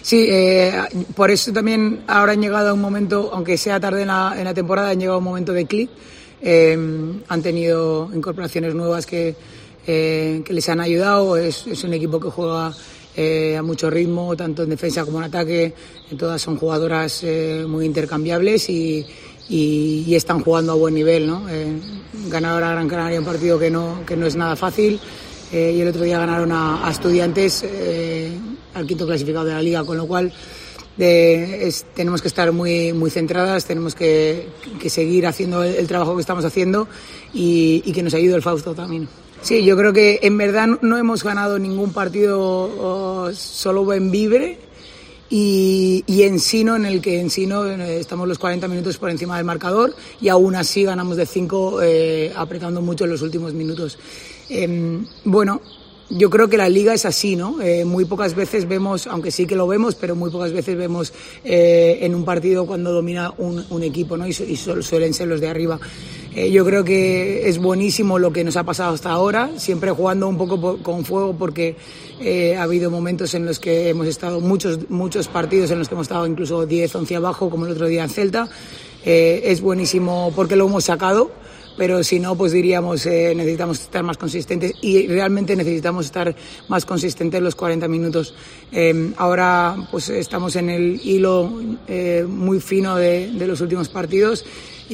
Sí, por eso también ahora han llegado a un momento, aunque sea tarde en la temporada, han llegado a un momento de clic. Han tenido incorporaciones nuevas que les han ayudado. Es un equipo que juega a mucho ritmo, tanto en defensa como en ataque. Todas son jugadoras muy intercambiables y están jugando a buen nivel, ¿no? Ganaron a Gran Canaria un partido que no es nada fácil. Y el otro día ganaron a Estudiantes, al quinto clasificado de la liga, con lo cual tenemos que estar muy, muy centradas, tenemos que seguir haciendo el trabajo que estamos haciendo y que nos ayude el Fausto también. Sí, yo creo que en verdad no hemos ganado ningún partido solo en Vibre y Ensino, en el que Ensino estamos los 40 minutos por encima del marcador y aún así ganamos de 5 apretando mucho en los últimos minutos. Bueno, yo creo que la liga es así, ¿no? Muy pocas veces vemos, aunque sí que lo vemos, pero muy pocas veces vemos en un partido cuando domina un equipo, ¿no? Y suelen ser los de arriba. Yo creo que es buenísimo lo que nos ha pasado hasta ahora, siempre jugando un poco con fuego porque ha habido momentos en los que hemos estado, muchos partidos en los que hemos estado incluso 10, 11 abajo, como el otro día en Celta. Es buenísimo porque lo hemos sacado. Pero si no, pues diríamos necesitamos estar más consistentes y realmente necesitamos estar más consistentes los 40 minutos. Ahora pues estamos en el hilo muy fino de los últimos partidos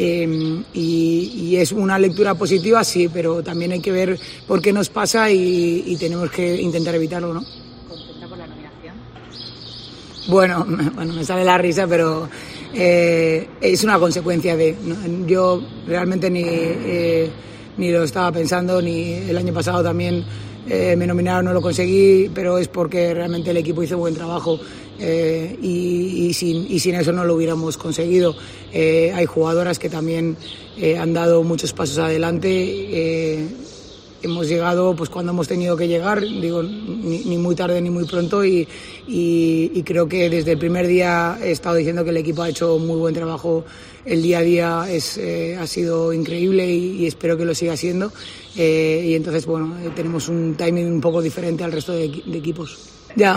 y es una lectura positiva, sí, pero también hay que ver por qué nos pasa y tenemos que intentar evitarlo, ¿no? ¿Contenta por la nominación? Bueno, me sale la risa, pero es una consecuencia de, ¿no? Yo realmente ni lo estaba pensando, ni el año pasado también me nominaron, no lo conseguí, pero es porque realmente el equipo hizo buen trabajo y sin eso no lo hubiéramos conseguido. Hay jugadoras que también han dado muchos pasos adelante. Hemos llegado pues cuando hemos tenido que llegar, digo, ni muy tarde ni muy pronto y creo que desde el primer día he estado diciendo que el equipo ha hecho muy buen trabajo. El día a día ha sido increíble y espero que lo siga siendo y entonces bueno, tenemos un timing un poco diferente al resto de equipos. Ya,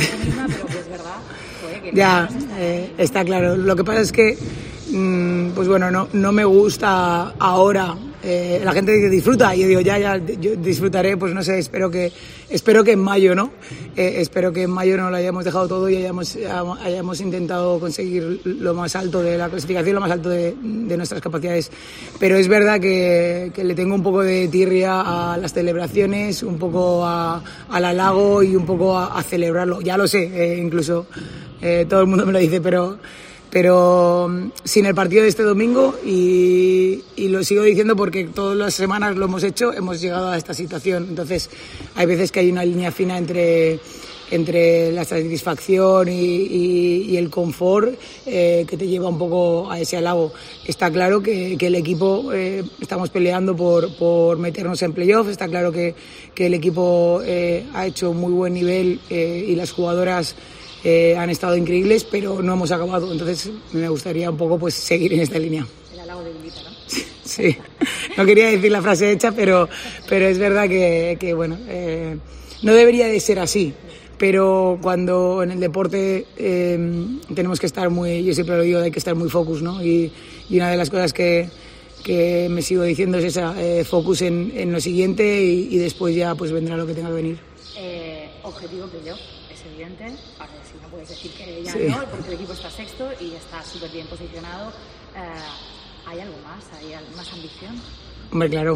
ya, está claro. Lo que pasa es que pues bueno, no me gusta ahora. La gente dice disfruta y yo digo ya yo disfrutaré, pues no sé, espero que en mayo, ¿no? Espero que en mayo no lo hayamos dejado todo y hayamos intentado conseguir lo más alto de la clasificación, lo más alto de nuestras capacidades. Pero es verdad que le tengo un poco de tirria a las celebraciones, un poco al halago y un poco a celebrarlo. Ya lo sé, incluso todo el mundo me lo dice, pero sin el partido de este domingo y lo sigo diciendo porque todas las semanas lo hemos hecho, hemos llegado a esta situación. Entonces hay veces que hay una línea fina entre la satisfacción y el confort que te lleva un poco a ese halago. Está claro que el equipo estamos peleando por meternos en playoff, está claro que el equipo ha hecho muy buen nivel y las jugadoras han estado increíbles, pero no hemos acabado. Entonces me gustaría un poco pues seguir en esta línea. El halago debilita, ¿no? Sí, no quería decir la frase hecha, pero es verdad que bueno, no debería de ser así. Pero cuando en el deporte tenemos que estar yo siempre lo digo, hay que estar muy focus, ¿no? Y una de las cosas que me sigo diciendo es esa, focus en lo siguiente y después ya pues vendrá lo que tenga que venir. Objetivo playoff, es evidente. A ver si no puedes decir que ya sí. No, porque el equipo está sexto y está súper bien posicionado. ¿Hay algo más? ¿Hay más ambición? Hombre, claro.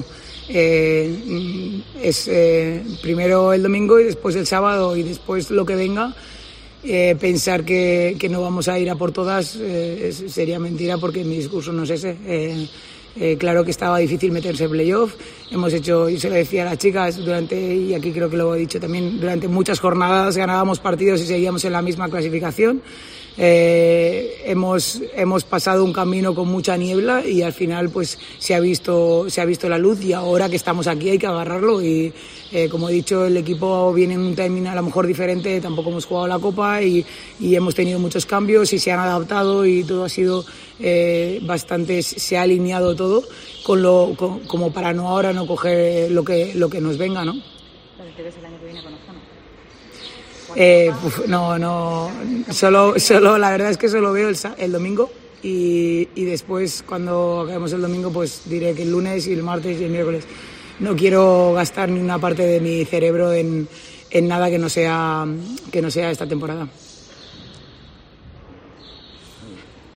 Es primero el domingo y después el sábado y después lo que venga. Pensar que no vamos a ir a por todas sería mentira porque mi discurso no es ese. Claro que estaba difícil meterse en playoff. Hemos hecho, yo se lo decía a las chicas y aquí creo que lo he dicho también, durante muchas jornadas ganábamos partidos y seguíamos en la misma clasificación. Hemos pasado un camino con mucha niebla y al final pues se ha visto la luz y ahora que estamos aquí hay que agarrarlo y como he dicho el equipo viene en un timing a lo mejor diferente, tampoco hemos jugado la Copa y hemos tenido muchos cambios y se han adaptado y todo ha sido bastante, se ha alineado todo como para ahora no coger lo que nos venga, ¿no? ¿Dónde te ves el año que viene con Ozona? No, solo la verdad es que solo veo el domingo y después cuando acabemos el domingo pues diré que el lunes y el martes y el miércoles. No quiero gastar ni una parte de mi cerebro en nada que no sea esta temporada.